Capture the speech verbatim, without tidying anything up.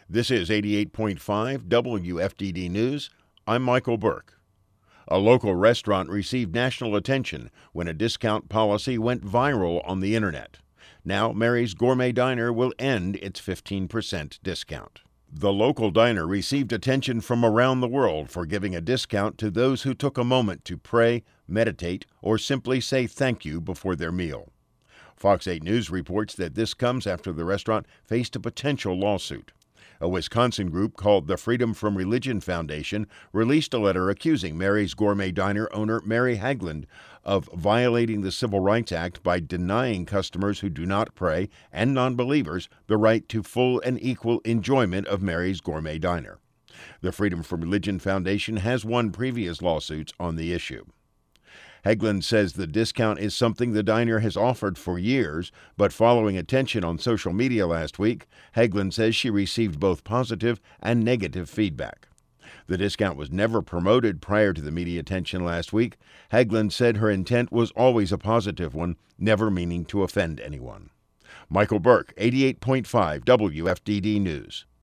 This is eighty-eight point five W F D D News. I'm Michael Burke. A local restaurant received national attention when a discount policy went viral on the internet. Now, Mary's Gourmet Diner will end its fifteen percent discount. The local diner received attention from around the world for giving a discount to those who took a moment to pray, meditate, or simply say thank you before their meal. Fox eight News reports that this comes after the restaurant faced a potential lawsuit. A Wisconsin group called the Freedom from Religion Foundation released a letter accusing Mary's Gourmet Diner owner Mary Hagland of violating the Civil Rights Act by denying customers who do not pray and non-believers the right to full and equal enjoyment of Mary's Gourmet Diner. The Freedom from Religion Foundation has won previous lawsuits on the issue. Hagland says the discount is something the diner has offered for years, but following attention on social media last week, Hagland says she received both positive and negative feedback. The discount was never promoted prior to the media attention last week. Hagland said her intent was always a positive one, never meaning to offend anyone. Michael Burke, eighty-eight point five W F D D News.